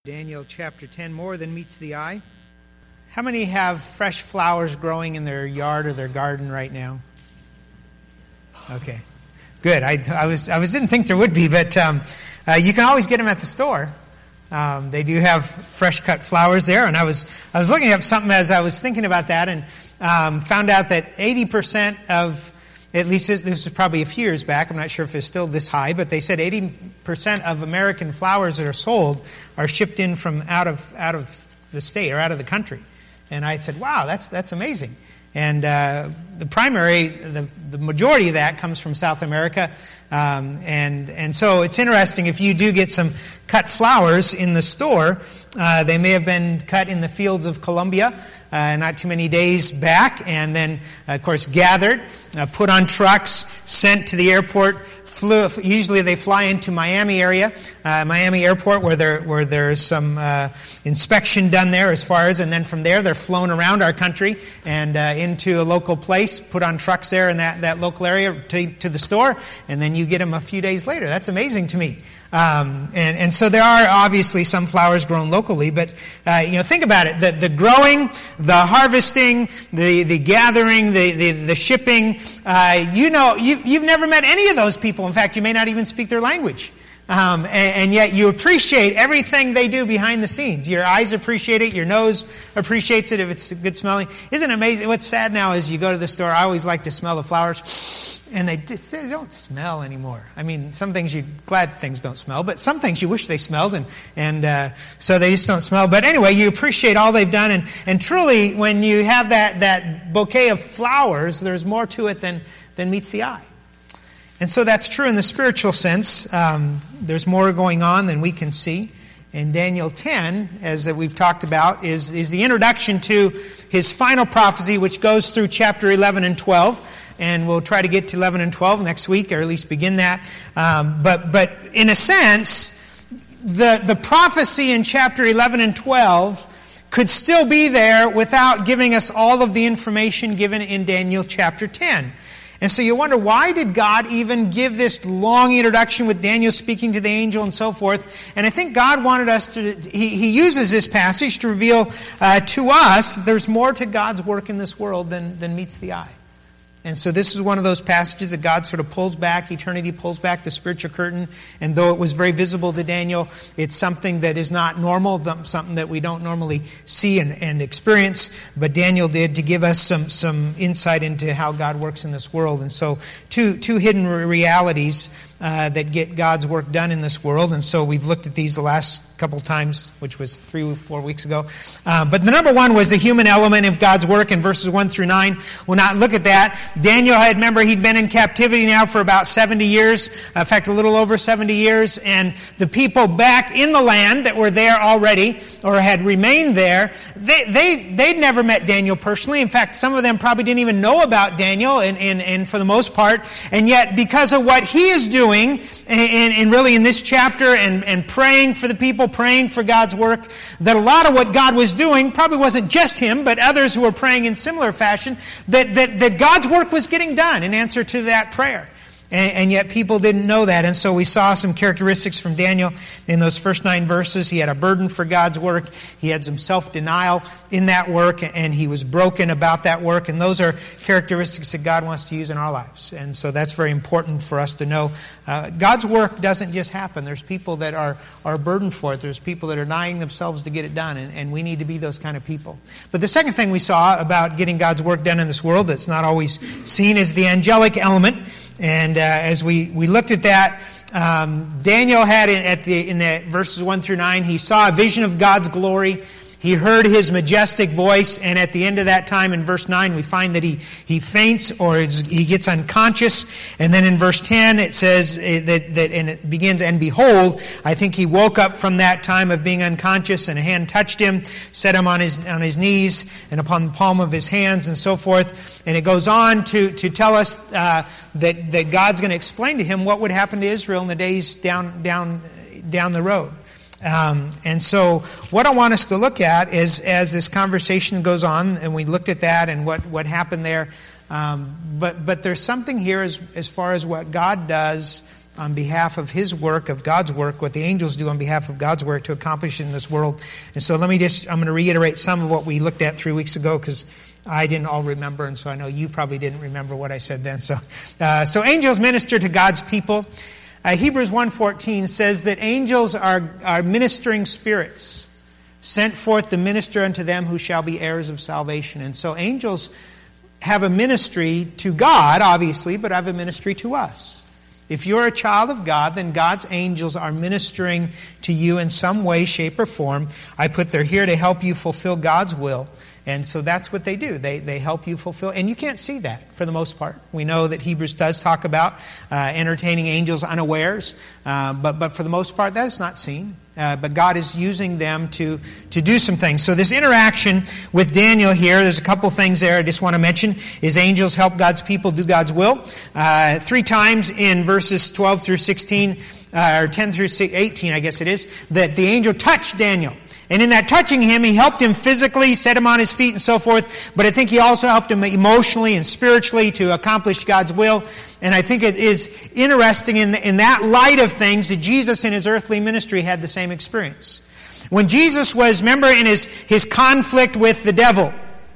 Daniel chapter 10, more than meets the eye. How many have fresh flowers growing in their yard or their garden right now? Okay, good. I didn't think there would be, but you can always get them at the store. They do have fresh cut flowers there, and I was looking up something as I was thinking about that, and found out that 80% of, at least this was probably a few years back, I'm not sure if it's still this high, but they said 80% of American flowers that are sold are shipped in from out of the state or out of the country. And I said, wow, that's amazing. And the majority of that comes from South America. And so it's interesting, if you do get some cut flowers in the store, they may have been cut in the fields of Colombia, not too many days back, and then, of course, gathered, put on trucks, sent to the airport. Usually they fly into Miami area, Miami Airport, where there's some inspection done there as far as, and then from there they're flown around our country and into a local place, put on trucks there in that local area to the store, and then you get them a few days later. That's amazing to me. And so there are obviously some flowers grown locally, but think about it: the growing, the harvesting, the gathering, the shipping. You've never met any of those people. In fact, you may not even speak their language. And yet you appreciate everything they do behind the scenes. Your eyes appreciate it. Your nose appreciates it if it's good smelling. Isn't it amazing? What's sad now is you go to the store. I always like to smell the flowers. And they don't smell anymore. I mean, some things glad things don't smell, but some things you wish they smelled, and so they just don't smell. But anyway, you appreciate all they've done, and truly, when you have that bouquet of flowers, there's more to it than meets the eye. And so that's true in the spiritual sense. There's more going on than we can see. And Daniel 10, as we've talked about, is the introduction to his final prophecy, which goes through chapter 11 and 12. And we'll try to get to 11 and 12 next week, or at least begin that. But in a sense, the prophecy in chapter 11 and 12 could still be there without giving us all of the information given in Daniel chapter 10. And so you wonder, why did God even give this long introduction with Daniel speaking to the angel and so forth? And I think God wanted us to, He uses this passage to reveal to us there's more to God's work in this world than meets the eye. And so this is one of those passages that God sort of pulls back, eternity pulls back the spiritual curtain, and though it was very visible to Daniel, it's something that is not normal, something that we don't normally see and experience, but Daniel did to give us some insight into how God works in this world. And so two hidden realities that get God's work done in this world, and so we've looked at these the last couple times, which was 3 or 4 weeks ago. But the number one was the human element of God's work in verses 1 through 9. We'll not look at that. Daniel he'd been in captivity now for about 70 years, in fact a little over 70 years, and the people back in the land that were there already, or had remained there, they'd never met Daniel personally. In fact, some of them probably didn't even know about Daniel, and for the most part, and yet because of what he is doing, and really in this chapter, and praying for the people, praying for God's work, that a lot of what God was doing probably wasn't just him, but others who were praying in similar fashion, that God's work was getting done in answer to that prayer. And yet people didn't know that. And so we saw some characteristics from Daniel in those first 9 verses. He had a burden for God's work. He had some self-denial in that work, and he was broken about that work. And those are characteristics that God wants to use in our lives. And so that's very important for us to know. God's work doesn't just happen. There's people that are burdened for it. There's people that are denying themselves to get it done. And we need to be those kind of people. But the second thing we saw about getting God's work done in this world that's not always seen is the angelic element. And as we looked at that, Daniel had in the verses 1 through 9, he saw a vision of God's glory. He heard his majestic voice, and at the end of that time, in verse 9, we find that he faints or he gets unconscious. And then in verse 10, it says that and it begins, and behold, I think he woke up from that time of being unconscious, and a hand touched him, set him on his knees and upon the palm of his hands, and so forth. And it goes on to tell us that God's going to explain to him what would happen to Israel in the days down the road. And so what I want us to look at is, as this conversation goes on, and we looked at that and what happened there, but there's something here as far as what God does on behalf of His work, of God's work, what the angels do on behalf of God's work to accomplish in this world. And so I'm going to reiterate some of what we looked at 3 weeks ago, because I didn't all remember, and so I know you probably didn't remember what I said then. So angels minister to God's people. Hebrews 1:14 says that angels are ministering spirits, sent forth to minister unto them who shall be heirs of salvation. And so angels have a ministry to God, obviously, but have a ministry to us. If you're a child of God, then God's angels are ministering to you in some way, shape, or form. I put they're here to help you fulfill God's will. And so that's what they do. They help you fulfill. And you can't see that for the most part. We know that Hebrews does talk about entertaining angels unawares. But for the most part, that is not seen. But God is using them to do some things. So this interaction with Daniel here, there's a couple things there I just want to mention. Is angels help God's people do God's will? 3 times in verses 12 through 16, or 10 through 18, I guess it is, that the angel touched Daniel. And in that touching him, he helped him physically, set him on his feet and so forth. But I think he also helped him emotionally and spiritually to accomplish God's will. And I think it is interesting in that light of things that Jesus in His earthly ministry had the same experience. When Jesus was, remember, in his conflict with the devil,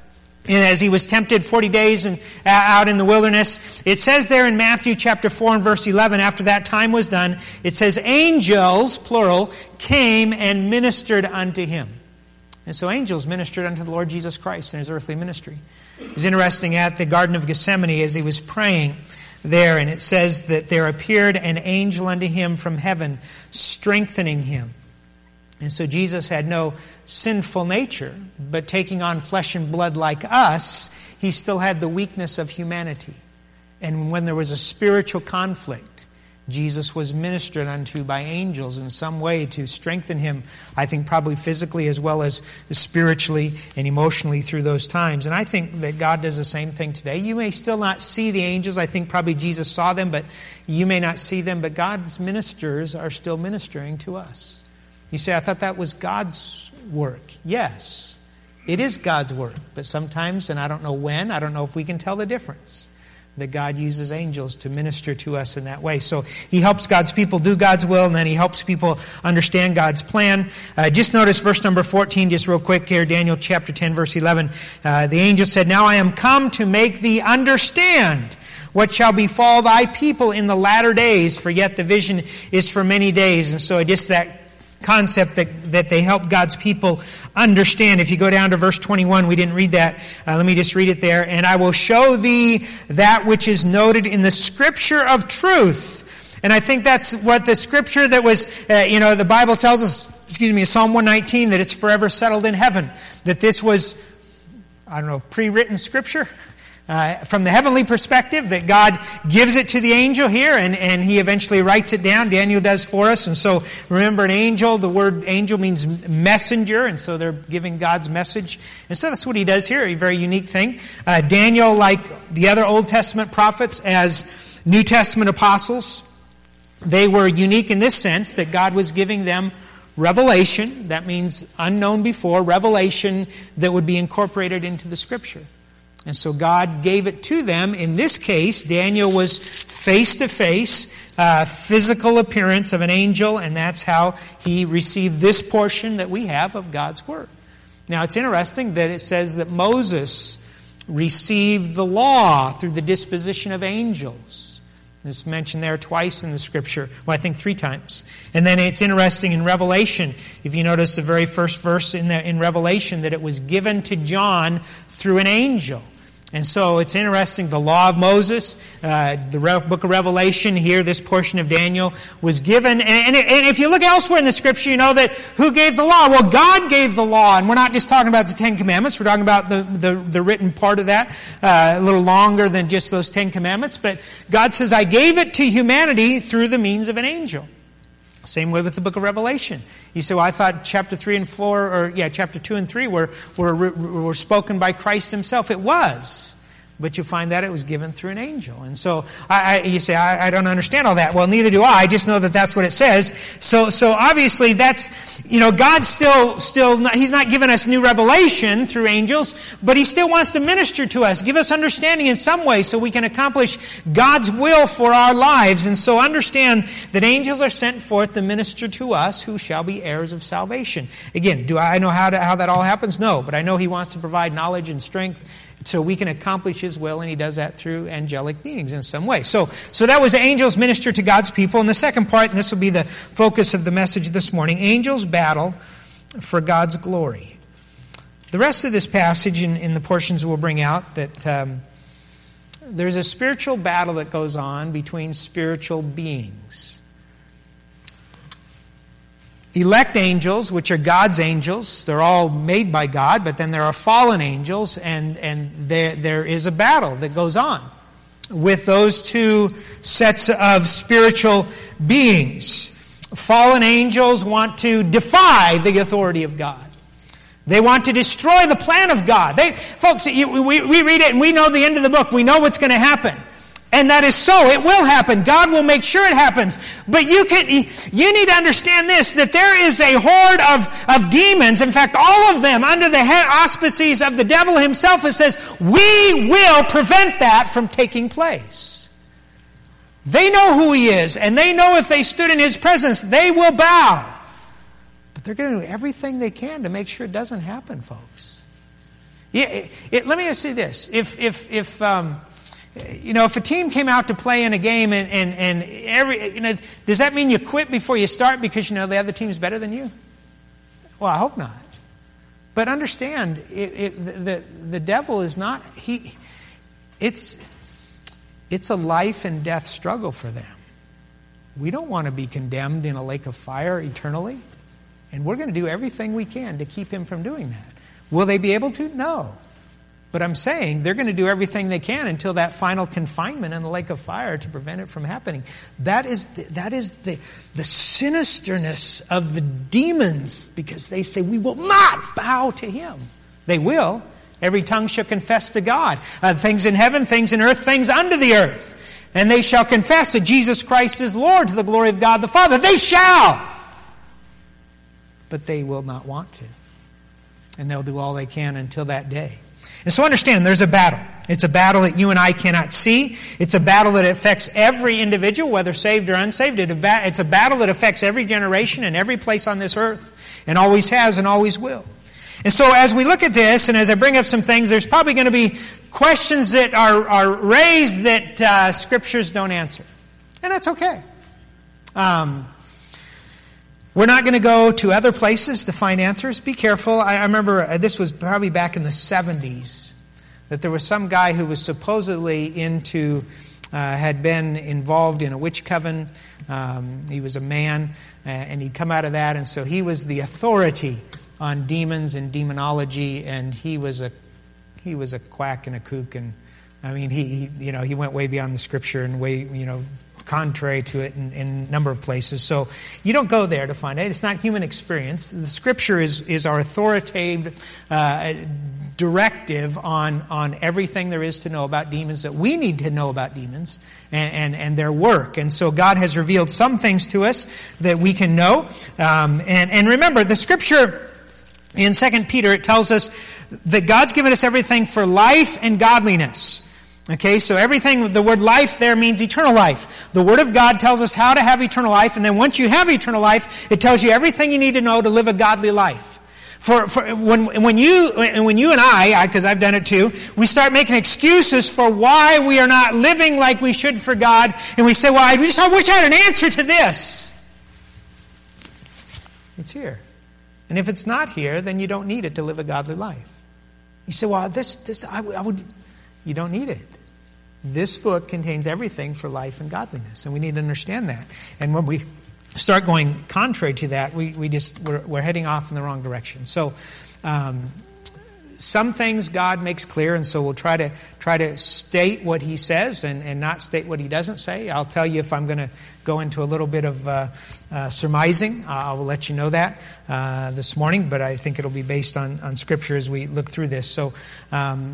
as he was tempted 40 days out in the wilderness, it says there in Matthew chapter 4 and verse 11, after that time was done, it says, angels, plural, came and ministered unto him. And so angels ministered unto the Lord Jesus Christ in His earthly ministry. It was interesting at the Garden of Gethsemane as He was praying there, and it says that there appeared an angel unto Him from heaven, strengthening Him. And so Jesus had no sinful nature, but taking on flesh and blood like us, He still had the weakness of humanity. And when there was a spiritual conflict, Jesus was ministered unto by angels in some way to strengthen Him, I think probably physically as well as spiritually and emotionally through those times. And I think that God does the same thing today. You may still not see the angels. I think probably Jesus saw them, but you may not see them. But God's ministers are still ministering to us. You say, I thought that was God's work. Yes, it is God's work. But sometimes, and I don't know when, I don't know if we can tell the difference, that God uses angels to minister to us in that way. So He helps God's people do God's will, and then He helps people understand God's plan. Just notice verse number 14, just real quick here, Daniel chapter 10, verse 11. The angel said, now I am come to make thee understand what shall befall thy people in the latter days, for yet the vision is for many days. And so just that concept that they help God's people understand. If you go down to verse 21, we didn't read that. Let me just read it there. And I will show thee that which is noted in the scripture of truth. And I think that's what the scripture that was, the Bible tells us, Psalm 119, that it's forever settled in heaven. That this was, pre-written scripture. From the heavenly perspective, that God gives it to the angel here, and he eventually writes it down. Daniel does for us. And so remember, an angel, the word angel means messenger, and so they're giving God's message. And so that's what he does here, a very unique thing. Daniel, like the other Old Testament prophets, as New Testament apostles, they were unique in this sense that God was giving them revelation. That means unknown before, revelation that would be incorporated into the Scripture. And so God gave it to them. In this case, Daniel was face-to-face, physical appearance of an angel, and that's how he received this portion that we have of God's Word. Now, it's interesting that it says that Moses received the law through the disposition of angels. It's mentioned there twice in the Scripture. Well, I think 3 times. And then it's interesting in Revelation, if you notice the very first verse in Revelation, that it was given to John through an angel. And so it's interesting, the law of Moses, the book of Revelation here, this portion of Daniel was given. And if you look elsewhere in the Scripture, you know that who gave the law? Well, God gave the law. And we're not just talking about the 10 Commandments. We're talking about the written part of that, a little longer than just those 10 Commandments. But God says, I gave it to humanity through the means of an angel. Same way with the book of Revelation. You say, well, I thought chapter 3 and 4, chapter 2 and 3 were spoken by Christ himself. It was. but you find that it was given through an angel. And so you say, I don't understand all that. Well, neither do I. I just know that that's what it says. So obviously that's, God's still not, He's not given us new revelation through angels, but He still wants to minister to us, give us understanding in some way so we can accomplish God's will for our lives. And so understand that angels are sent forth to minister to us who shall be heirs of salvation. Again, do I know how that all happens? No, but I know He wants to provide knowledge and strength so we can accomplish His will, and He does that through angelic beings in some way. So that was the angels minister to God's people. And the second part, and this will be the focus of the message this morning, angels battle for God's glory. The rest of this passage in the portions we'll bring out that there's a spiritual battle that goes on between spiritual beings. Elect angels, which are God's angels, they're all made by God, but then there are fallen angels, and there is a battle that goes on with those two sets of spiritual beings. Fallen angels want to defy the authority of God. They want to destroy the plan of God. Folks, we read it and we know the end of the book. We know what's going to happen. And that is so. It will happen. God will make sure it happens. But you need to understand this, that there is a horde of demons, in fact, all of them under the auspices of the devil himself, it says, we will prevent that from taking place. They know who He is, and they know if they stood in His presence, they will bow. But they're going to do everything they can to make sure it doesn't happen, folks. Let me ask you this. If a team came out to play in a game and does that mean you quit before you start because the other team's better than you? Well, I hope not. But understand, the devil is not, it's a life and death struggle for them. We don't want to be condemned in a lake of fire eternally. And we're going to do everything we can to keep him from doing that. Will they be able to? No. But I'm saying they're going to do everything they can until that final confinement in the lake of fire to prevent it from happening. That is the sinisterness of the demons, because they say, we will not bow to him. They will. Every tongue shall confess to God. Things in heaven, things in earth, things under the earth. And they shall confess that Jesus Christ is Lord to the glory of God the Father. They shall. But they will not want to. And they'll do all they can until that day. And so understand, there's a battle. It's a battle that you and I cannot see. It's a battle that affects every individual, whether saved or unsaved. It's a battle that affects every generation and every place on this earth, and always has and always will. And so as we look at this, and as I bring up some things, there's probably going to be questions that are raised that Scriptures don't answer. And that's okay. We're not going to go to other places to find answers. Be careful. I remember this was probably back in the 70s, that there was some guy who was supposedly had been involved in a witch coven. He was a man, and he'd come out of that, and so he was the authority on demons and demonology, and he was a quack and a kook, and I mean he went way beyond the Scripture and way contrary to it in a number of places. So you don't go there to find it. It's not human experience. The Scripture is our authoritative directive on everything there is to know about demons, that we need to know about demons and their work. And so God has revealed some things to us that we can know. And remember, the Scripture in 2 Peter, it tells us that God's given us everything for life and godliness. Okay, so everything, the word life there means eternal life. The Word of God tells us how to have eternal life, and then once you have eternal life, it tells you everything you need to know to live a godly life. When you and I, because I've done it too, we start making excuses for why we are not living like we should for God, and we say, well, I wish I had an answer to this. It's here. And if it's not here, then you don't need it to live a godly life. You say, well, you don't need it. This book contains everything for life and godliness, and we need to understand that. And when we start going contrary to that, we're heading off in the wrong direction. So, some things God makes clear, and so we'll try to state what He says and not state what He doesn't say. I'll tell you if I'm going to go into a little bit of surmising. I will let you know that this morning, but I think it'll be based on Scripture as we look through this. So.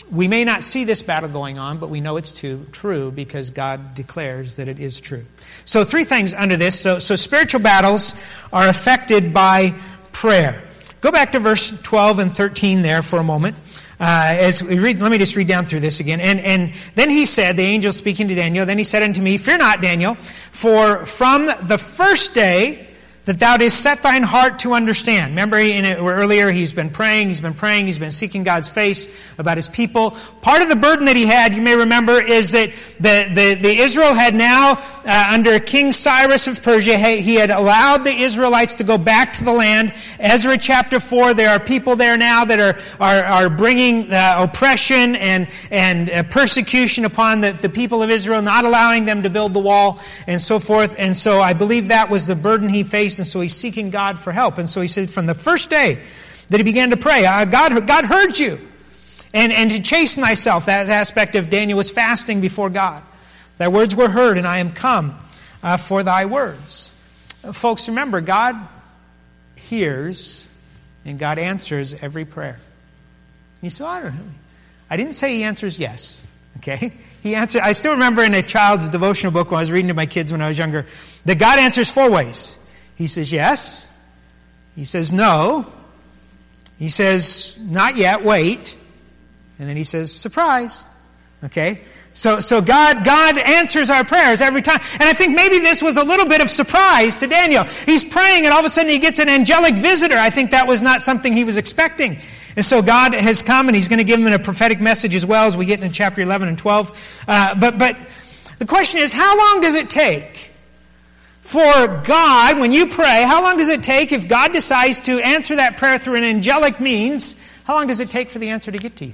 We may not see this battle going on, but we know it's true because God declares that it is true. So 3 things under this. So spiritual battles are affected by prayer. Go back to verse 12 and 13 there for a moment. As we read, let me just read down through this again. And then he said, the angel speaking to Daniel, then he said unto me, Fear not, Daniel, for from the first day that thou didst set thine heart to understand. Remember earlier he's been praying, he's been seeking God's face about his people. Part of the burden that he had, you may remember, is that the Israel had now, under King Cyrus of Persia, he had allowed the Israelites to go back to the land. Ezra chapter 4, there are people there now that are bringing oppression and persecution upon the people of Israel, not allowing them to build the wall and so forth. And so I believe that was the burden he faced. And so he's seeking God for help. And so he said from the first day that he began to pray, God heard you. And to chasten thyself, that aspect of Daniel was fasting before God. Thy words were heard, and I am come for thy words. Folks, remember, God hears and God answers every prayer. You say, I didn't say he answers yes. Okay? He answered. I still remember in a child's devotional book when I was reading to my kids when I was younger, that God answers 4 ways. He says yes. He says no. He says not yet, wait. And then he says surprise. Okay? So God answers our prayers every time. And I think maybe this was a little bit of surprise to Daniel. He's praying and all of a sudden he gets an angelic visitor. I think that was not something he was expecting. And so God has come and he's going to give him a prophetic message as well as we get into chapter 11 and 12. But the question is, how long does it take for God, when you pray, how long does it take if God decides to answer that prayer through an angelic means? How long does it take for the answer to get to you?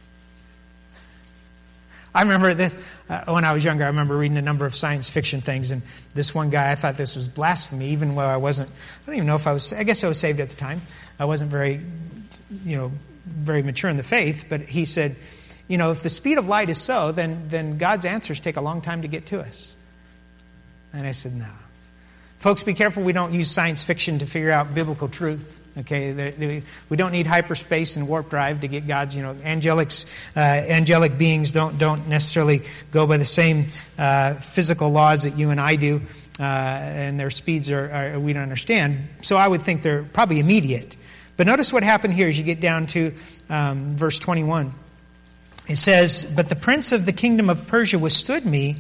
I remember this, when I was younger, I remember reading a number of science fiction things, and this one guy, I thought this was blasphemy, even though I don't even know if I guess I was saved at the time. I wasn't very mature in the faith, but he said, if the speed of light is so, then God's answers take a long time to get to us. And I said, no. Folks, be careful we don't use science fiction to figure out biblical truth. Okay, we don't need hyperspace and warp drive to get God's. Angelic beings don't necessarily go by the same physical laws that you and I do, and their speeds are we don't understand. So I would think they're probably immediate. But notice what happened here as you get down to verse 21. It says, "But the prince of the kingdom of Persia withstood me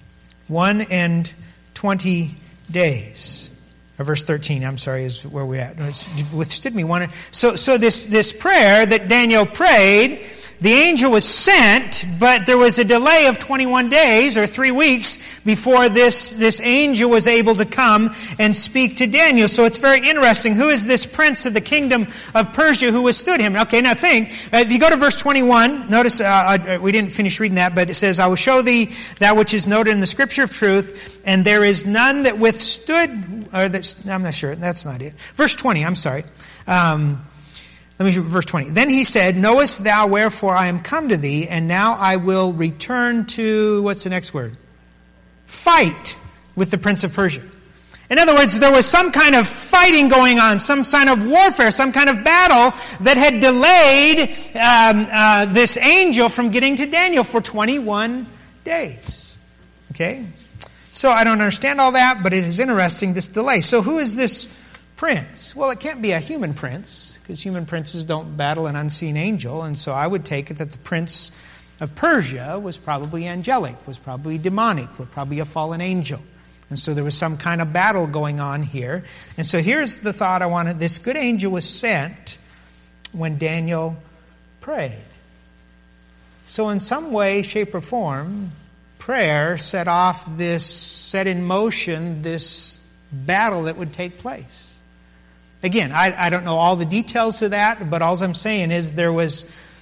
21 days." Or verse 13, I'm sorry, is where we're at. It's withstood me one. So this prayer that Daniel prayed, the angel was sent, but there was a delay of 21 days or 3 weeks before this angel was able to come and speak to Daniel. So it's very interesting. Who is this prince of the kingdom of Persia who withstood him? Okay, now think. If you go to verse 21, notice we didn't finish reading that, but it says, "I will show thee that which is noted in the scripture of truth, and there is none that withstood," or that, I'm not sure, that's not it. Verse 20, I'm sorry. Verse 20. "Then he said, Knowest thou wherefore I am come to thee, and now I will return to," what's the next word? "Fight with the prince of Persia." In other words, there was some kind of fighting going on, some kind of warfare, some kind of battle that had delayed this angel from getting to Daniel for 21 days. Okay? So I don't understand all that, but it is interesting, this delay. So who is this prince? Well, it can't be a human prince, because human princes don't battle an unseen angel, and so I would take it that the prince of Persia was probably angelic, was probably demonic, was probably a fallen angel. And so there was some kind of battle going on here. And so here's the thought I wanted. This good angel was sent when Daniel prayed. So in some way, shape, or form, prayer set in motion this battle that would take place. Again, I don't know all the details of that, but all I'm saying is there was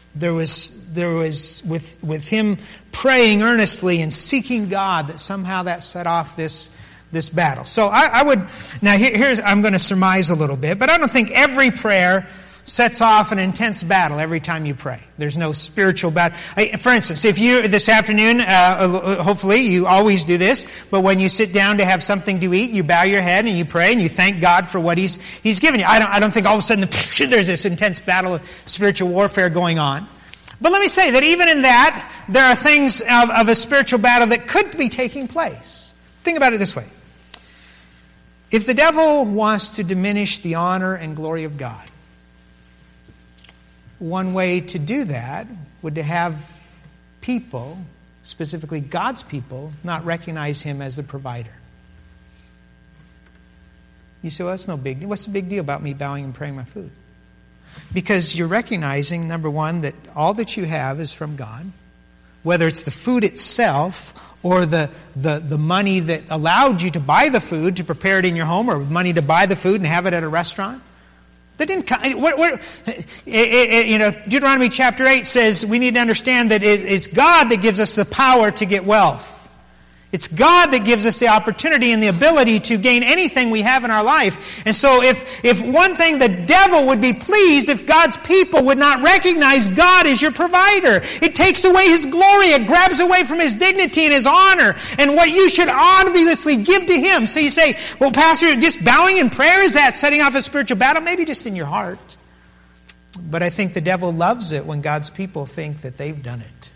with him praying earnestly and seeking God that somehow that set off this battle. So I would now I'm going to surmise a little bit, but I don't think every prayer sets off an intense battle every time you pray. There's no spiritual battle. For instance, if you, this afternoon, hopefully you always do this, but when you sit down to have something to eat, you bow your head and you pray and you thank God for what He's given you. I don't think all of a sudden there's this intense battle of spiritual warfare going on. But let me say that even in that, there are things of a spiritual battle that could be taking place. Think about it this way. If the devil wants to diminish the honor and glory of God, one way to do that would to have people, specifically God's people, not recognize him as the provider. You say, well, that's no big deal. What's the big deal about me bowing and praying my food? Because you're recognizing, number one, that all that you have is from God, whether it's the food itself or the money that allowed you to buy the food, to prepare it in your home, or money to buy the food and have it at a restaurant. That didn't come. Deuteronomy chapter 8 says we need to understand that it's God that gives us the power to get wealth. It's God that gives us the opportunity and the ability to gain anything we have in our life. And so if one thing, the devil would be pleased if God's people would not recognize God as your provider. It takes away his glory. It grabs away from his dignity and his honor and what you should obviously give to him. So you say, well, Pastor, just bowing in prayer, is that setting off a spiritual battle? Maybe just in your heart. But I think the devil loves it when God's people think that they've done it.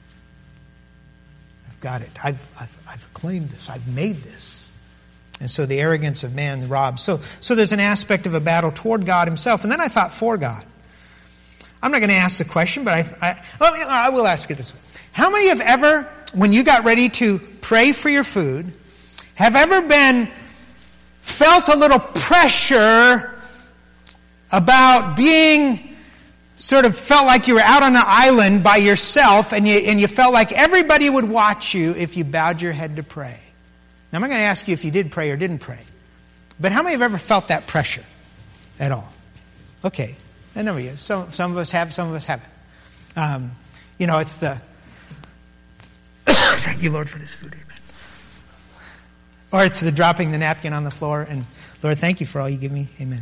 Got it. I've claimed this. I've made this. And so the arrogance of man robs. So there's an aspect of a battle toward God himself. And then I thought for God. I'm not going to ask the question, but I will ask it this way. How many have ever, when you got ready to pray for your food, have ever felt a little pressure about being sort of felt like you were out on an island by yourself and you felt like everybody would watch you if you bowed your head to pray? Now, I'm not going to ask you if you did pray or didn't pray. But how many have ever felt that pressure at all? Okay. A number of you. Some of us have, some of us haven't. It's the... Thank you, Lord, for this food. Amen. Or it's the dropping the napkin on the floor and, Lord, thank you for all you give me. Amen.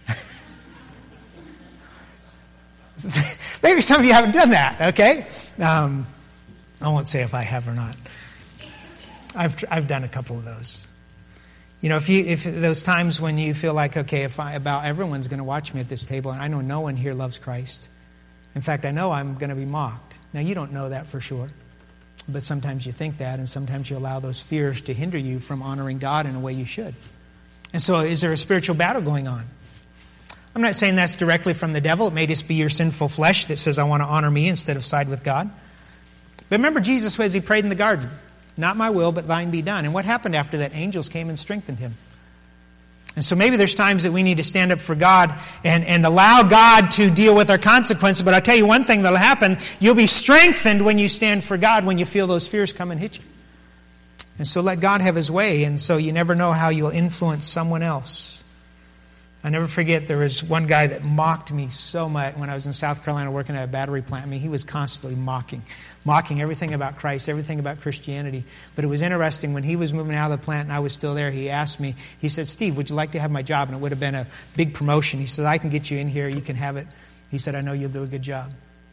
Maybe some of you haven't done that, okay? I won't say if I have or not. I've done a couple of those. If those times when you feel like, okay, if I bow, everyone's going to watch me at this table, and I know no one here loves Christ. In fact, I know I'm going to be mocked. Now, you don't know that for sure, but sometimes you think that, and sometimes you allow those fears to hinder you from honoring God in a way you should. And so, is there a spiritual battle going on? I'm not saying that's directly from the devil. It may just be your sinful flesh that says, I want to honor me instead of side with God. But remember Jesus, as he prayed in the garden, not my will, but thine be done. And what happened after that? Angels came and strengthened him. And so maybe there's times that we need to stand up for God and allow God to deal with our consequences. But I'll tell you one thing that'll happen. You'll be strengthened when you stand for God, when you feel those fears come and hit you. And so let God have his way. And so you never know how you'll influence someone else. I never forget, there was one guy that mocked me so much when I was in South Carolina working at a battery plant. I mean, he was constantly mocking everything about Christ, everything about Christianity. But it was interesting, when he was moving out of the plant and I was still there, he asked me, he said, Steve, would you like to have my job? And it would have been a big promotion. He said, I can get you in here, you can have it. He said, I know you'll do a good job.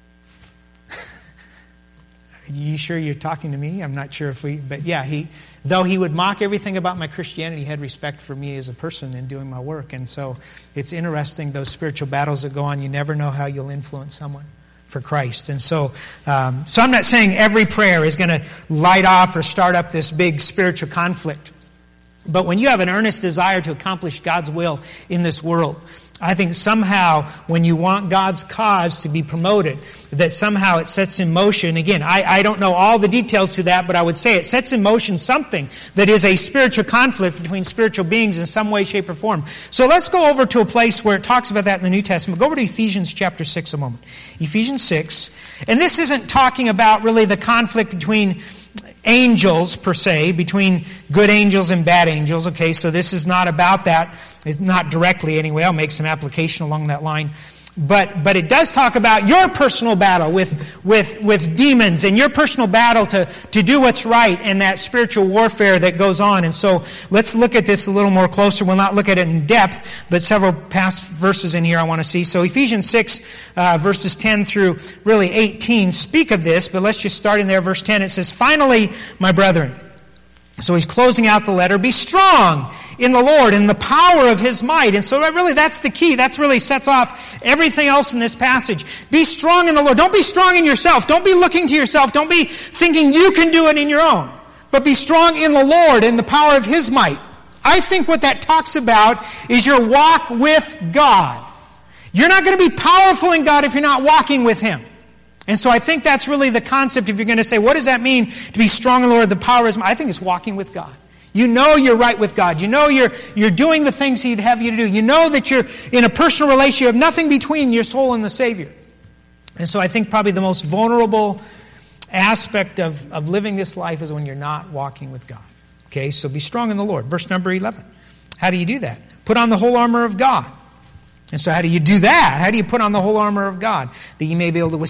You sure you're talking to me? I'm not sure but yeah, though he would mock everything about my Christianity, he had respect for me as a person in doing my work. And so it's interesting, those spiritual battles that go on, you never know how you'll influence someone for Christ. And so I'm not saying every prayer is going to light off or start up this big spiritual conflict. But when you have an earnest desire to accomplish God's will in this world, I think somehow when you want God's cause to be promoted, that somehow it sets in motion. Again, I don't know all the details to that, but I would say it sets in motion something that is a spiritual conflict between spiritual beings in some way, shape, or form. So let's go over to a place where it talks about that in the New Testament. Go over to Ephesians chapter 6 a moment. Ephesians 6. And this isn't talking about really the conflict between angels per se, between good angels and bad angels. Okay, so this is not about that. It's not directly anyway. I'll make some application along that line. But it does talk about your personal battle with demons and your personal battle to do what's right and that spiritual warfare that goes on. And so let's look at this a little more closer. We'll not look at it in depth, but several past verses in here I want to see. So Ephesians 6 verses 10 through really 18 speak of this, but let's just start in there. Verse 10, it says, finally, my brethren. So he's closing out the letter. Be strong in the Lord, in the power of His might. And so that's the key. That's really sets off everything else in this passage. Be strong in the Lord. Don't be strong in yourself. Don't be looking to yourself. Don't be thinking you can do it in your own. But be strong in the Lord, in the power of His might. I think what that talks about is your walk with God. You're not going to be powerful in God if you're not walking with Him. And so I think that's really the concept. If you're going to say, what does that mean to be strong in the Lord, the power is, I think it's walking with God. You know you're right with God. You know you're doing the things He'd have you to do. You know that you're in a personal relationship. You have nothing between your soul and the Savior. And so I think probably the most vulnerable aspect of living this life is when you're not walking with God. Okay, so be strong in the Lord. Verse number 11. How do you do that? Put on the whole armor of God. And so how do you do that? How do you put on the whole armor of God? That you may be able to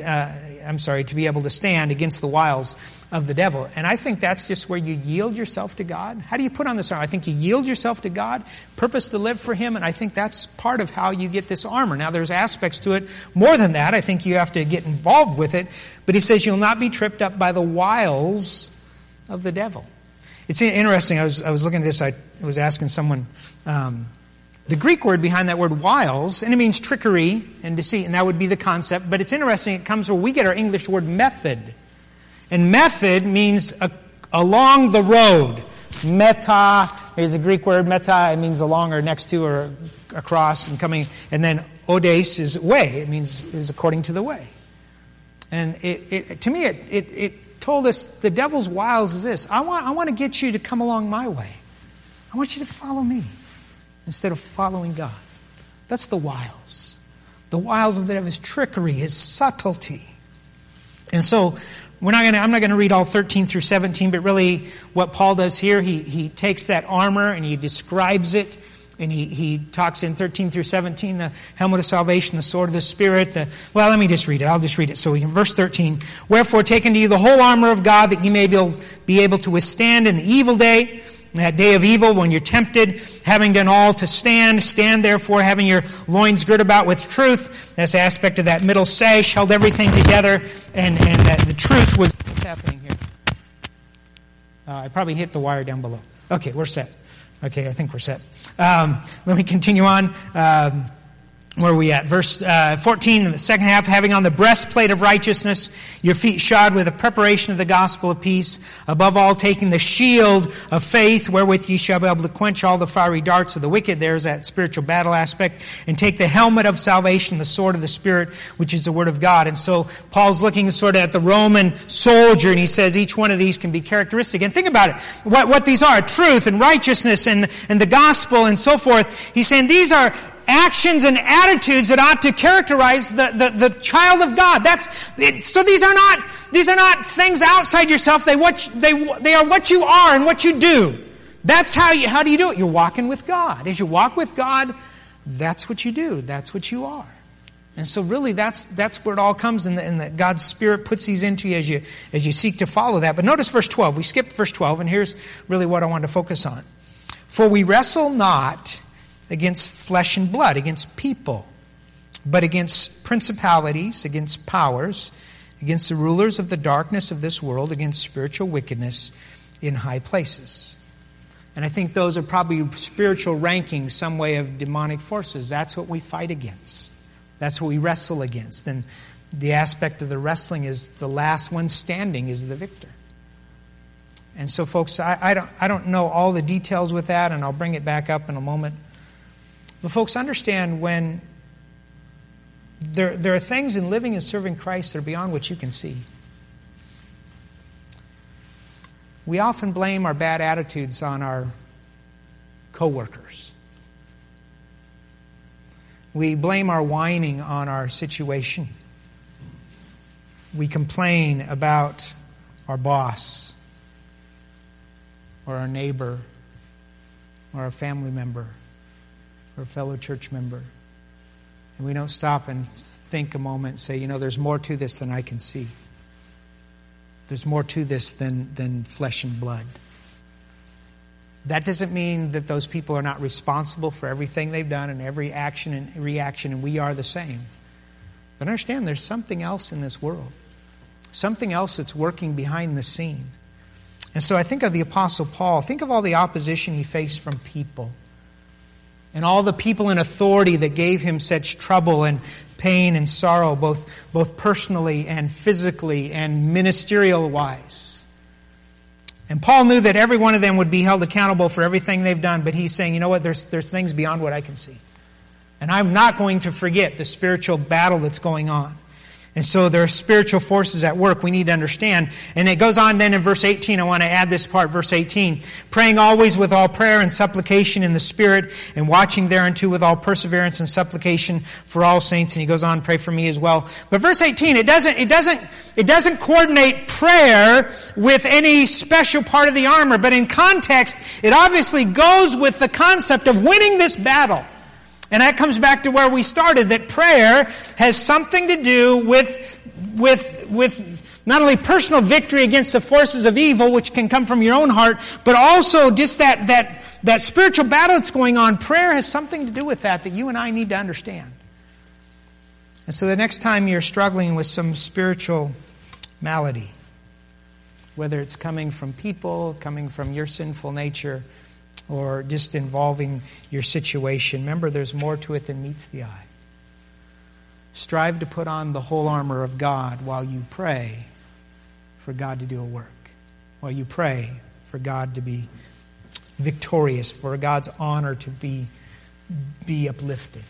to be able to stand against the wiles of the devil. And I think that's just where you yield yourself to God. How do you put on this armor? I think you yield yourself to God, purpose to live for Him, and I think that's part of how you get this armor. Now there's aspects to it more than that. I think you have to get involved with it. But He says you'll not be tripped up by the wiles of the devil. It's interesting. I was looking at this. I was asking someone the Greek word behind that word wiles, and it means trickery and deceit, and that would be the concept. But it's interesting. It comes where we get our English word method. And method means along the road. Meta is a Greek word. Meta, it means along or next to or across and coming. And then odes is way. It means is according to the way. And to me, it told us the devil's wiles is this. I want to get you to come along my way. I want you to follow me instead of following God. That's the wiles. The wiles of the devil, his trickery, his subtlety. And so I'm not going to read all 13 through 17, but really what Paul does here, he takes that armor and he describes it. And he talks in 13 through 17, the helmet of salvation, the sword of the Spirit. Let me just read it. I'll just read it. So in verse 13, wherefore take unto you the whole armor of God, that you may be able to withstand in the evil day. In that day of evil, when you're tempted, having done all to stand, stand therefore, having your loins girt about with truth. That's the aspect of that middle sash, held everything together, and that the truth was what's happening here. I probably hit the wire down below. Okay, we're set. Okay, I think we're set. Let me continue on. Where are we at? Verse 14, in the second half, having on the breastplate of righteousness, your feet shod with the preparation of the gospel of peace, above all taking the shield of faith, wherewith ye shall be able to quench all the fiery darts of the wicked. There's that spiritual battle aspect. And take the helmet of salvation, the sword of the Spirit, which is the word of God. And so Paul's looking sort of at the Roman soldier, and he says each one of these can be characteristic. And think about it, what these are, truth and righteousness and the gospel and so forth. He's saying these are actions and attitudes that ought to characterize the child of God. So these are not things outside yourself. They are what you are and what you do. That's how do you do it? You're walking with God. As you walk with God, that's what you do. That's what you are. And so really that's where it all comes, and that God's Spirit puts these into you as you seek to follow that. But notice verse 12. We skipped verse 12, and here's really what I want to focus on. For we wrestle not against flesh and blood, against people, but against principalities, against powers, against the rulers of the darkness of this world, against spiritual wickedness in high places. And I think those are probably spiritual rankings, some way of demonic forces. That's what we fight against. That's what we wrestle against. And the aspect of the wrestling is the last one standing is the victor. And so, folks, I don't know all the details with that, and I'll bring it back up in a moment. But folks, understand when there are things in living and serving Christ that are beyond what you can see. We often blame our bad attitudes on our coworkers. We blame our whining on our situation. We complain about our boss or our neighbor or a family member or a fellow church member. And we don't stop and think a moment and say, there's more to this than I can see. There's more to this than flesh and blood. That doesn't mean that those people are not responsible for everything they've done and every action and reaction, and we are the same. But understand, there's something else in this world. Something else that's working behind the scene. And so I think of the Apostle Paul. Think of all the opposition he faced from people. And all the people in authority that gave him such trouble and pain and sorrow, both personally and physically and ministerial-wise. And Paul knew that every one of them would be held accountable for everything they've done, but he's saying, you know what, there's things beyond what I can see. And I'm not going to forget the spiritual battle that's going on. And so there are spiritual forces at work we need to understand. And it goes on then in verse 18. I want to add this part, verse 18. Praying always with all prayer and supplication in the Spirit, and watching thereunto with all perseverance and supplication for all saints. And he goes on, pray for me as well. But verse 18, it doesn't coordinate prayer with any special part of the armor. But in context, it obviously goes with the concept of winning this battle. And that comes back to where we started, that prayer has something to do with not only personal victory against the forces of evil, which can come from your own heart, but also just that spiritual battle that's going on. Prayer has something to do with that you and I need to understand. And so the next time you're struggling with some spiritual malady, whether it's coming from people, coming from your sinful nature, or just involving your situation, remember there's more to it than meets the eye. Strive to put on the whole armor of God while you pray for God to do a work. While you pray for God to be victorious, for God's honor to be uplifted.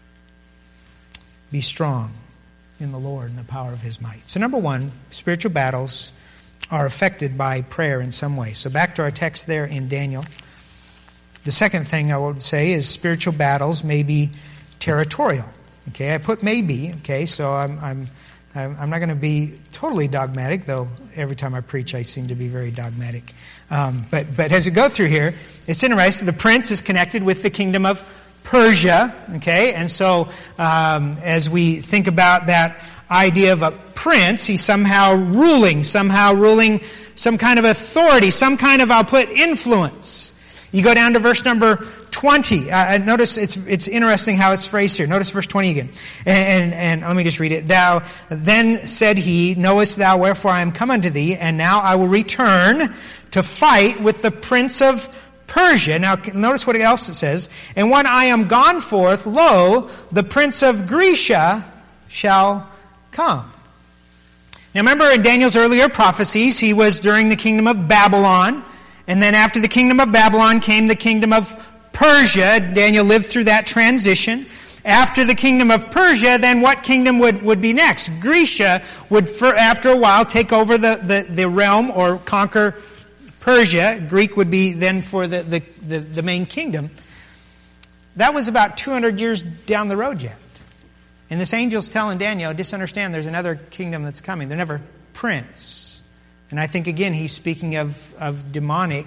Be strong in the Lord and the power of His might. So number one, spiritual battles are affected by prayer in some way. So back to our text there in Daniel. The second thing I would say is spiritual battles may be territorial. Okay, I put maybe. Okay, so I'm not going to be totally dogmatic, though every time I preach I seem to be very dogmatic. But as we go through here, it's interesting. The prince is connected with the kingdom of Persia. Okay, and so as we think about that idea of a prince, he's somehow ruling some kind of authority, some kind of, I'll put, influence. You go down to verse number 20. Notice it's interesting how it's phrased here. Notice verse 20 again. And let me just read it. Thou then said he, knowest thou wherefore I am come unto thee, and now I will return to fight with the prince of Persia. Now notice what else it says. And when I am gone forth, lo, the prince of Grecia shall come. Now remember in Daniel's earlier prophecies, he was during the kingdom of Babylon. And then after the kingdom of Babylon came the kingdom of Persia. Daniel lived through that transition. After the kingdom of Persia, then what kingdom would be next? Grecia would, after a while, take over the realm or conquer Persia. Greek would be then for the main kingdom. That was about 200 years down the road yet. And this angel's telling Daniel, just understand there's another kingdom that's coming. They're never prince. And I think, again, he's speaking of demonic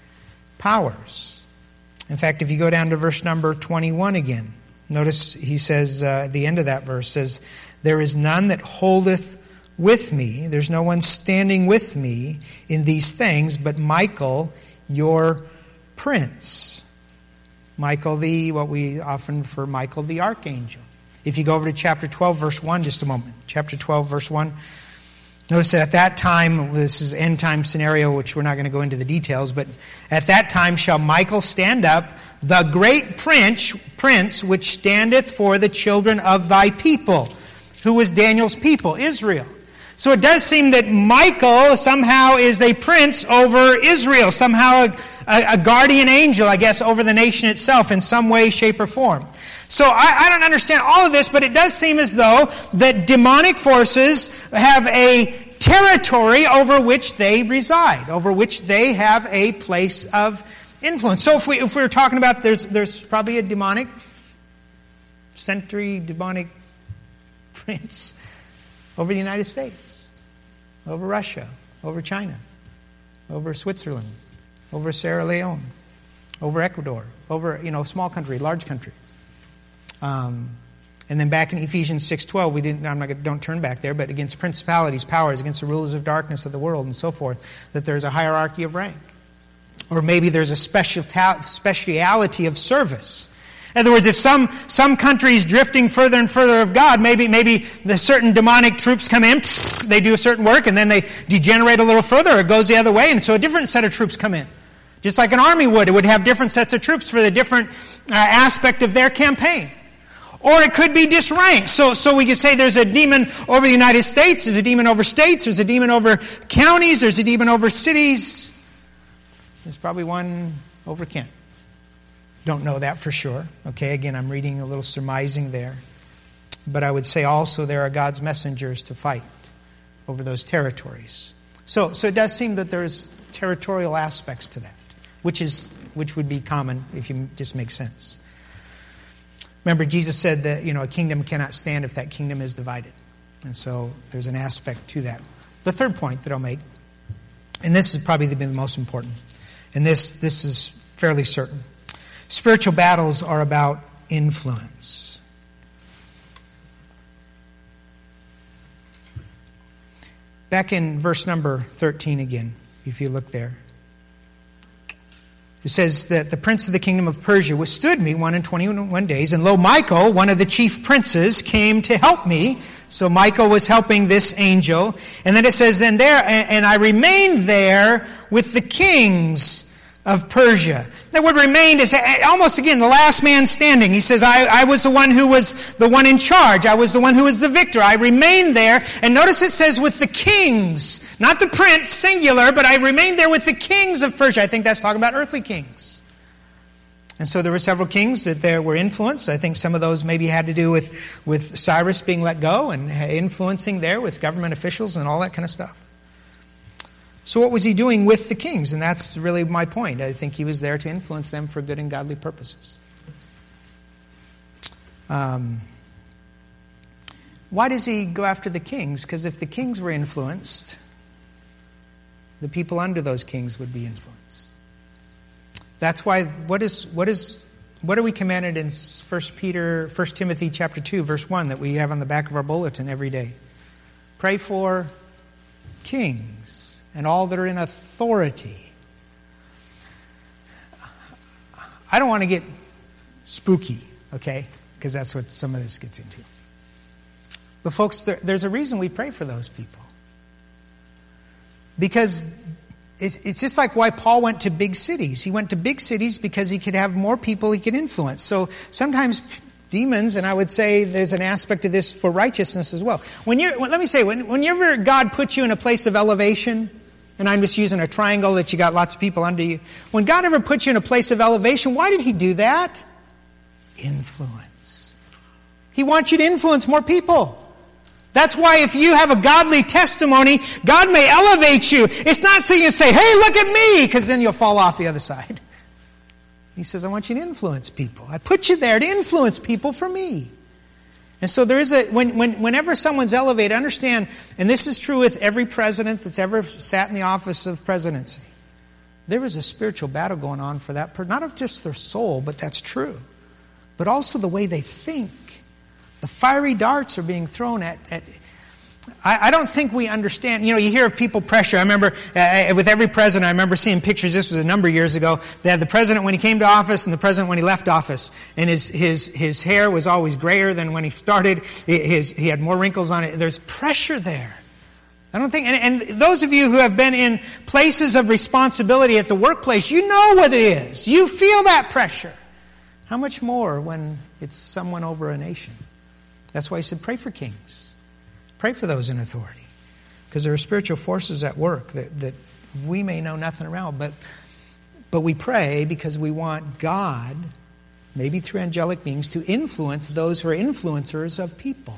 powers. In fact, if you go down to verse number 21 again, notice he says, at the end of that verse, says, there is none that holdeth with me, there's no one standing with me in these things, but Michael, your prince. Michael what we often refer Michael the archangel. If you go over to chapter 12, verse 1, just a moment. Chapter 12, verse 1. Notice that at that time, this is end time scenario, which we're not going to go into the details, but at that time shall Michael stand up, the great prince which standeth for the children of thy people. Who was Daniel's people? Israel. So it does seem that Michael somehow is a prince over Israel, somehow a guardian angel, I guess, over the nation itself in some way, shape, or form. So I don't understand all of this, but it does seem as though that demonic forces have a territory over which they reside, over which they have a place of influence. So if we were talking about there's probably a demonic prince over the United States, over Russia, over China, over Switzerland, over Sierra Leone, over Ecuador, over small country, large country. And then back in Ephesians 6:12, don't turn back there, but against principalities, powers, against the rulers of darkness of the world, and so forth, that there's a hierarchy of rank, or maybe there's a speciality of service. In other words, if some country is drifting further and further of God, maybe the certain demonic troops come in, they do a certain work, and then they degenerate a little further, or it goes the other way, and so a different set of troops come in. Just like an army would. It would have different sets of troops for the different aspect of their campaign. Or it could be disranked. So we could say there's a demon over the United States, there's a demon over states, there's a demon over counties, there's a demon over cities. There's probably one over Kent. Don't know that for sure. Okay, again, I'm reading a little surmising there. But I would say also there are God's messengers to fight over those territories. So it does seem that there's territorial aspects to that, which would be common if you just make sense. Remember, Jesus said that, a kingdom cannot stand if that kingdom is divided. And so there's an aspect to that. The third point that I'll make, and this has probably been the most important, and this is fairly certain. Spiritual battles are about influence. Back in verse number 13 again, if you look there. It says that the prince of the kingdom of Persia withstood me 121 days, and lo, Michael, one of the chief princes, came to help me. So Michael was helping this angel. And then it says, and I remained there with the kings of Persia. The word remained is almost, again, the last man standing. He says, I was the one who was the one in charge. I was the one who was the victor. I remained there. And notice it says with the kings, not the prince, singular, but I remained there with the kings of Persia. I think that's talking about earthly kings. And so there were several kings that there were influenced. I think some of those maybe had to do with Cyrus being let go and influencing there with government officials and all that kind of stuff. So what was he doing with the kings? And that's really my point. I think he was there to influence them for good and godly purposes. Why does he go after the kings? Because if the kings were influenced, the people under those kings would be influenced. That's why, what are we commanded in 1 Timothy chapter 2, verse 1, that we have on the back of our bulletin every day? Pray for kings and all that are in authority. I don't want to get spooky, okay? Because that's what some of this gets into. But folks, there's a reason we pray for those people. Because it's just like why Paul went to big cities. He went to big cities because he could have more people he could influence. So sometimes demons, and I would say there's an aspect of this for righteousness as well. Whenever God puts you in a place of elevation, and I'm just using a triangle that you got lots of people under you. When God ever puts you in a place of elevation, why did He do that? Influence. He wants you to influence more people. That's why if you have a godly testimony, God may elevate you. It's not so you can say, hey, look at me, because then you'll fall off the other side. He says, I want you to influence people. I put you there to influence people for me. And so there is whenever someone's elevated, understand, and this is true with every president that's ever sat in the office of presidency, there is a spiritual battle going on for that person, not of just their soul, but that's true, but also the way they think. The fiery darts are being thrown at I don't think we understand. You hear of people pressure. I remember with every president, I remember seeing pictures. This was a number of years ago. They had the president when he came to office and the president when he left office. And his hair was always grayer than when he started. He had more wrinkles on it. There's pressure there. I don't think, and those of you who have been in places of responsibility at the workplace, you know what it is. You feel that pressure. How much more when it's someone over a nation? That's why he said, pray for kings. Pray for those in authority. Because there are spiritual forces at work that we may know nothing around. But we pray because we want God, maybe through angelic beings, to influence those who are influencers of people.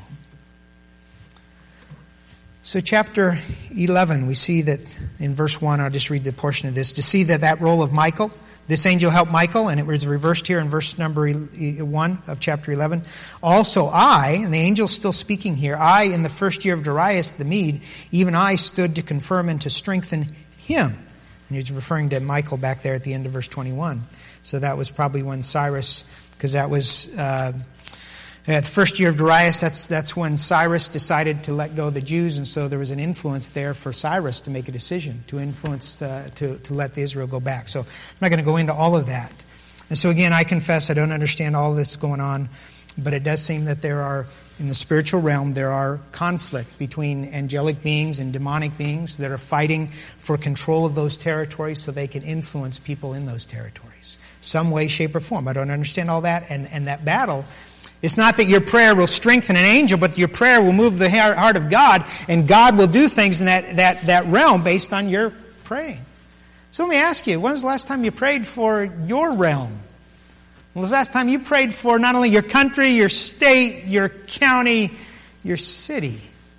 So chapter 11, we see that in verse 1, I'll just read the portion of this, to see that role of Michael, this angel helped Michael, and it was reversed here in verse number 1 of chapter 11. Also I, and the angel's still speaking here, I, in the first year of Darius the Mede, even I stood to confirm and to strengthen him. And he's referring to Michael back there at the end of verse 21. So that was probably when Cyrus, because that was the first year of Darius, that's when Cyrus decided to let go of the Jews, and so there was an influence there for Cyrus to make a decision, to influence, to let the Israel go back. So I'm not going to go into all of that. And so again, I confess I don't understand all this going on, but it does seem that there are, in the spiritual realm, there are conflict between angelic beings and demonic beings that are fighting for control of those territories so they can influence people in those territories. Some way, shape, or form. I don't understand all that. And that battle, it's not that your prayer will strengthen an angel, but your prayer will move the heart of God, and God will do things in that realm based on your praying. So let me ask you, when was the last time you prayed for your realm? When was the last time you prayed for not only your country, your state, your county, your city?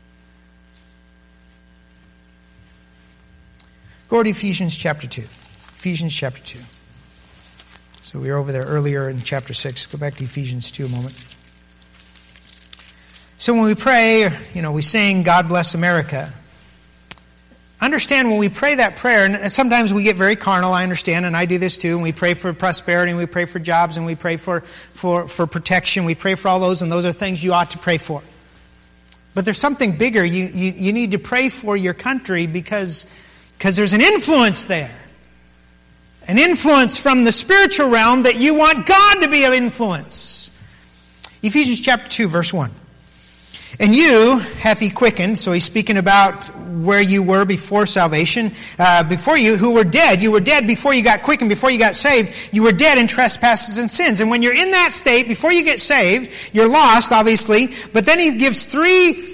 Go to Ephesians chapter 2. Ephesians chapter 2. So we were over there earlier in chapter 6. Go back to Ephesians 2 a moment. So when we pray, we sing, God Bless America. Understand when we pray that prayer, and sometimes we get very carnal, I understand, and I do this too, and we pray for prosperity, and we pray for jobs, and we pray for protection, we pray for all those, and those are things you ought to pray for. But there's something bigger. You need to pray for your country because there's an influence there. An influence from the spiritual realm that you want God to be of influence. Ephesians chapter 2, verse 1. And you hath he quickened, so he's speaking about where you were before salvation. Before you, who were dead. You were dead before you got quickened, before you got saved. You were dead in trespasses and sins. And when you're in that state, before you get saved, you're lost, obviously. But then he gives three,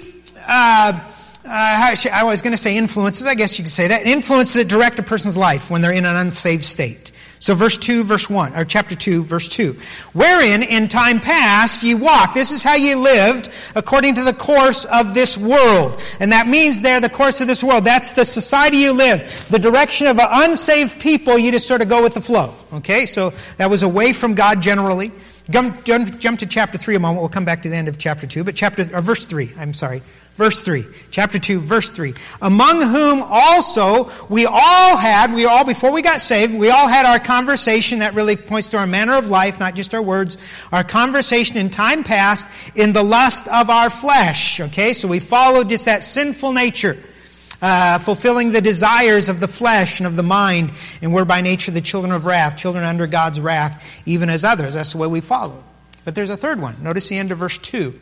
I was going to say influences, I guess you could say that. Influences that direct a person's life when they're in an unsaved state. So chapter 2, verse 2. Wherein in time past ye walked. This is how ye lived according to the course of this world. And that means there, the course of this world. That's the society you live. The direction of an unsaved people, you just sort of go with the flow. Okay, so that was away from God generally. Jump to chapter 3 a moment. We'll come back to the end of chapter 2. But verse 3, I'm sorry. Verse 3, chapter 2, verse 3. Among whom also we all, before we got saved, we all had our conversation. That really points to our manner of life, not just our words. Our conversation in time past in the lust of our flesh. Okay, so we followed just that sinful nature, fulfilling the desires of the flesh and of the mind. And we're by nature the children of wrath, children under God's wrath, even as others. That's the way we followed. But there's a third one. Notice the end of verse 2.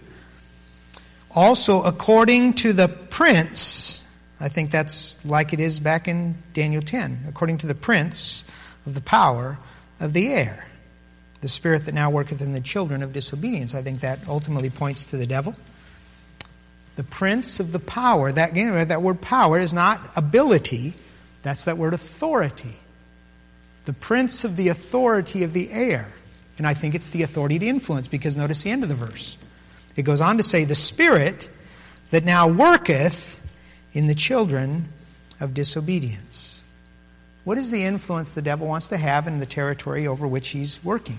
Also, according to the prince, I think that's like it is back in Daniel 10, according to the prince of the power of the air, the spirit that now worketh in the children of disobedience. I think that ultimately points to the devil. The prince of the power, that word power is not ability, that's that word authority. The prince of the authority of the air. And I think it's the authority to influence, because notice the end of the verse. It goes on to say, the spirit that now worketh in the children of disobedience. What is the influence the devil wants to have in the territory over which he's working?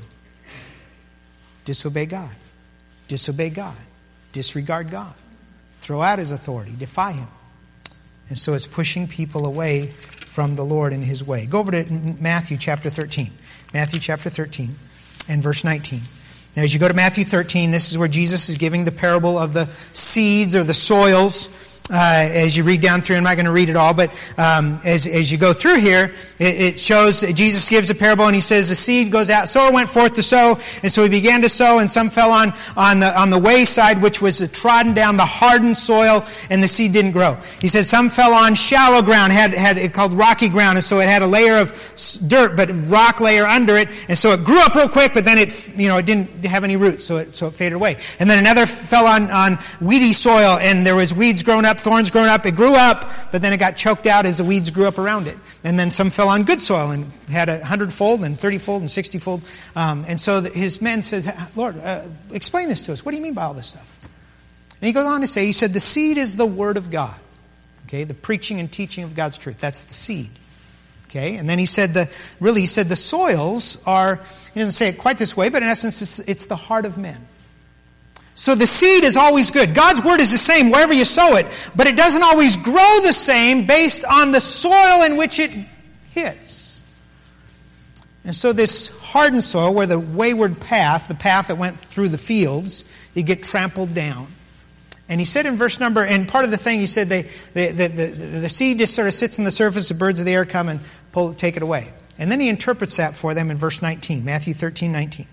Disobey God. Disobey God. Disregard God. Throw out his authority. Defy him. And so it's pushing people away from the Lord and his way. Go over to Matthew chapter 13. Matthew chapter 13 and verse 19. Now, as you go to Matthew 13, this is where Jesus is giving the parable of the seeds or the soils. As you read down through, I'm not going to read it all, but as you go through here, it shows that Jesus gives a parable, and he says the seed goes out. Sower went forth to sow, and so he began to sow, and some fell on the wayside, which was trodden down, the hardened soil, and the seed didn't grow. He said some fell on shallow ground, had it called rocky ground, and so it had a layer of dirt, but rock layer under it, and so it grew up real quick, but then it didn't have any roots, so it faded away. And then another fell on weedy soil, and there was weeds growing up, thorns growing up. It grew up, but then it got choked out as the weeds grew up around it. And then some fell on good soil and had 100-fold and 30-fold and 60-fold. And so his men said, Lord, explain this to us. What do you mean by all this stuff? And he goes on to say, he said, the seed is the word of God. Okay, the preaching and teaching of God's truth. That's the seed. Okay, and then he said the soils are, he doesn't say it quite this way, but in essence it's the heart of men. So the seed is always good. God's word is the same wherever you sow it, but it doesn't always grow the same based on the soil in which it hits. And so this hardened soil, where the wayward path, the path that went through the fields, you get trampled down. And he said in verse number, and part of the thing he said, the seed just sort of sits on the surface, the birds of the air come and take it away. And then he interprets that for them in verse 19, Matthew 13:19.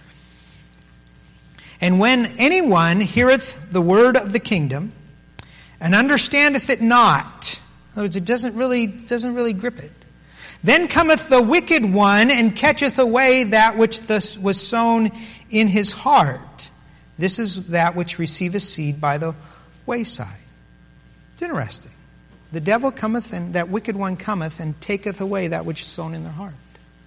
And when anyone heareth the word of the kingdom and understandeth it not, in other words, it doesn't really grip it. Then cometh the wicked one and catcheth away that which thus was sown in his heart. This is that which receiveth seed by the wayside. It's interesting. The devil cometh, and that wicked one cometh and taketh away that which is sown in their heart.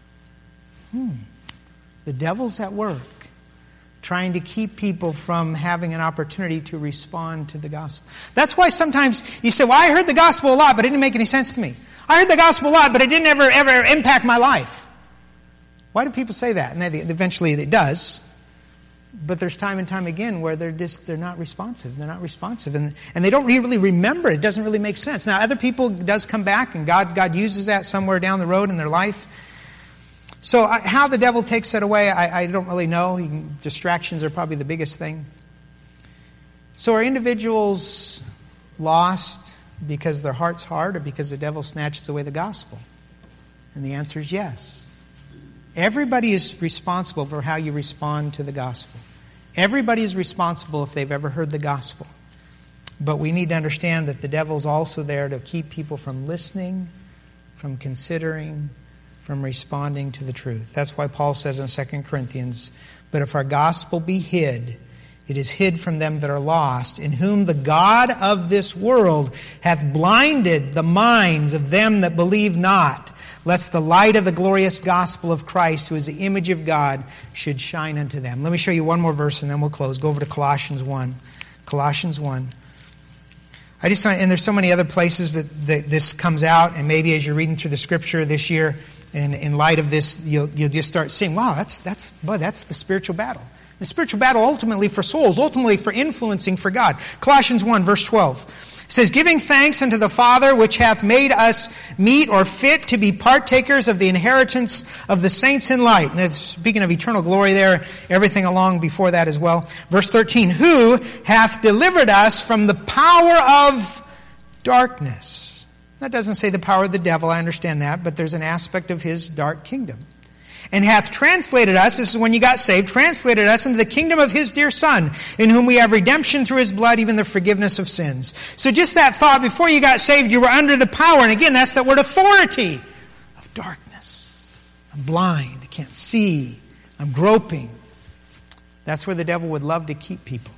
The devil's at work, trying to keep people from having an opportunity to respond to the gospel. That's why sometimes you say, well, I heard the gospel a lot, but it didn't make any sense to me. I heard the gospel a lot, but it didn't ever impact my life. Why do people say that? And eventually it does. But there's time and time again where they're not responsive. They're not responsive. And they don't really remember. It doesn't really make sense. Now, other people does come back, and God uses that somewhere down the road in their life. So how the devil takes that away, I don't really know. Distractions are probably the biggest thing. So are individuals lost because their heart's hard, or because the devil snatches away the gospel? And the answer is yes. Everybody is responsible for how you respond to the gospel. Everybody is responsible if they've ever heard the gospel. But we need to understand that the devil's also there to keep people from listening, from considering, from responding to the truth. That's why Paul says in 2 Corinthians, but if our gospel be hid, it is hid from them that are lost, in whom the God of this world hath blinded the minds of them that believe not, lest the light of the glorious gospel of Christ, who is the image of God, should shine unto them. Let me show you one more verse and then we'll close. Go over to Colossians 1. Colossians 1. And there's so many other places that this comes out, and maybe as you're reading through the scripture this year, and in light of this, you'll just start seeing, wow, that's the spiritual battle. The spiritual battle ultimately for souls, ultimately for influencing for God. Colossians 1, verse 12. It says, giving thanks unto the Father, which hath made us meet or fit to be partakers of the inheritance of the saints in light. And it's speaking of eternal glory there, everything along before that as well. Verse 13, who hath delivered us from the power of darkness. That doesn't say the power of the devil, I understand that, but there's an aspect of his dark kingdom. And hath translated us, this is when you got saved, translated us into the kingdom of his dear Son, in whom we have redemption through his blood, even the forgiveness of sins. So just that thought, before you got saved, you were under the power, and again, that's that word authority, of darkness. I'm blind, I can't see, I'm groping. That's where the devil would love to keep people.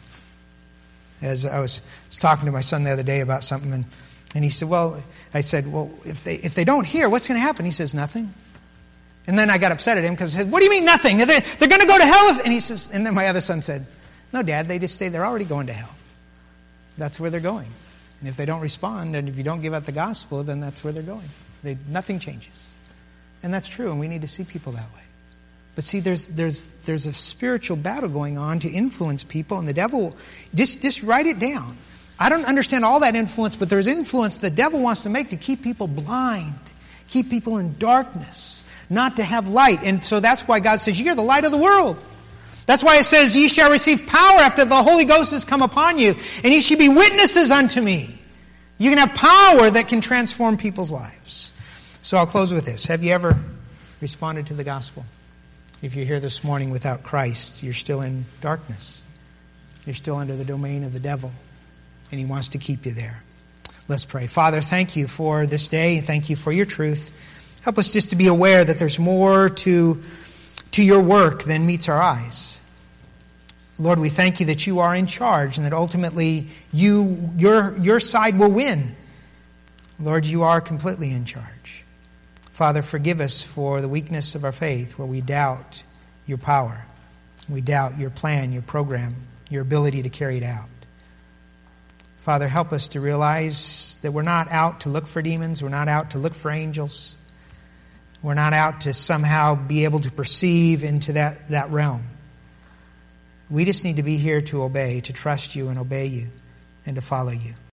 As I was talking to my son the other day about something, and he said, I said, if they don't hear, what's going to happen? He says, nothing. And then I got upset at him because I said, what do you mean nothing? They're going to go to hell. And he says, and then my other son said, no, Dad, they just say they're already going to hell. That's where they're going. And if they don't respond, and if you don't give out the gospel, then that's where they're going. Nothing changes. And that's true, and we need to see people that way. But see, there's a spiritual battle going on to influence people, and the devil, just write it down. I don't understand all that influence, but there's influence the devil wants to make to keep people blind, keep people in darkness, not to have light. And so that's why God says, you're the light of the world. That's why it says, ye shall receive power after the Holy Ghost has come upon you, and ye shall be witnesses unto me. You can have power that can transform people's lives. So I'll close with this. Have you ever responded to the gospel? If you're here this morning without Christ, you're still in darkness. You're still under the domain of the devil, and he wants to keep you there. Let's pray. Father, thank you for this day. Thank you for your truth. Help us just to be aware that there's more to your work than meets our eyes. Lord, we thank you that you are in charge and that ultimately your side will win. Lord, you are completely in charge. Father, forgive us for the weakness of our faith where we doubt your power. We doubt your plan, your program, your ability to carry it out. Father, help us to realize that we're not out to look for demons. We're not out to look for angels. We're not out to somehow be able to perceive into that realm. We just need to be here to obey, to trust you and obey you, and to follow you.